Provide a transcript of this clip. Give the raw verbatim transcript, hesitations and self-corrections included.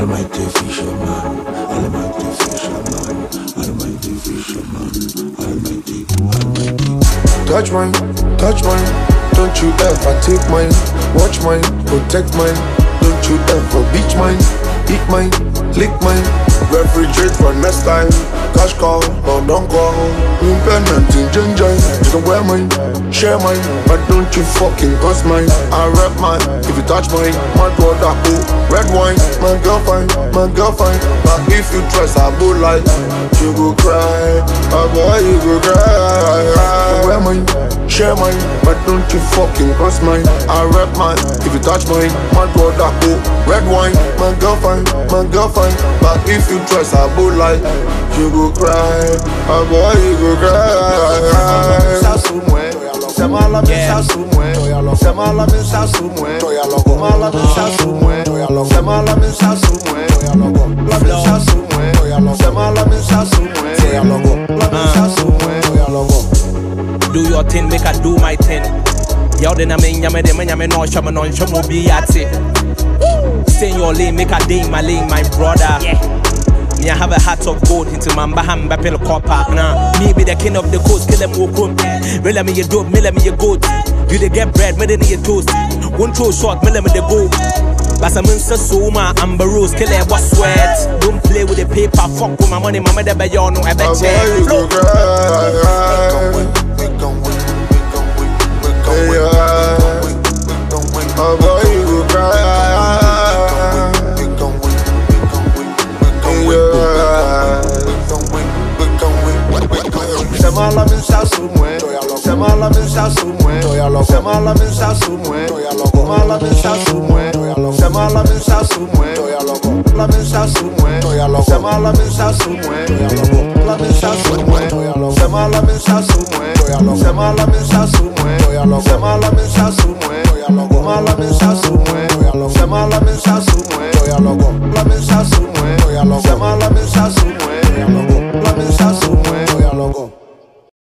Almighty fisherman, Almighty fisherman, Almighty fisherman, Almighty, Almighty. Touch mine, touch mine, don't you ever take mine. Watch mine, protect mine, don't you ever beach mine. Eat mine, lick mine, refrigerate for next time. Cash call, or don't call. Independent in ginger, you can wear mine, share mine, but don't you fucking cross mine. I rap mine, if you touch mine, my brother, oh, red wine, my girl fine, my girl fine. But if you trust, I go like, you go cry, oh boy, you go cry. Wear mine, share mine, but don't you fucking cross mine. I rap mine, if you touch mine, my brother, oh, red wine, my girl fine, my girl fine. But if you trust, I go like, you go cry, oh boy, you go cry. Semala misa sumwe, semala misa sumwe, semala misa sumwe, semala misa sumwe, la misa sumwe, semala misa sumwe, la misa sumwe. Do your thing, make I do my thing. Y'all then I mean, yame de me yame no show me no show me be at it. Stay in your lane, make a day in my lane, my brother. Yeah. Me I have a heart of gold into my baham bapel copper. Nah, me be the king of the coast, kill them walk home. Well, me you dope, me let me you goat. You they get bread, me then you toast. One throw short, me let me the go. But I'm in Sasuma, Amber Rose, kill it, what sweat. Don't play with the paper, fuck with my money, my mother by you, no, I bet you. We gon' win, we gon' win, we gon' win, we gon' win, we gon' win. Oh boy, you go cry. We gon' win, we gon' win, we gon' win, we gon' win, we gon' win, we gon' win. Semala misa sumwe, semala misa sumwe, semala misa sumwe, semala misa sumwe, semala misa sumwe, la misa sumwe, semala misa sumwe, la misa sumwe, semala misa sumwe, semala misa sumwe, semala misa sumwe, semala misa sumwe, semala misa sumwe, la misa sumwe, semala misa sumwe.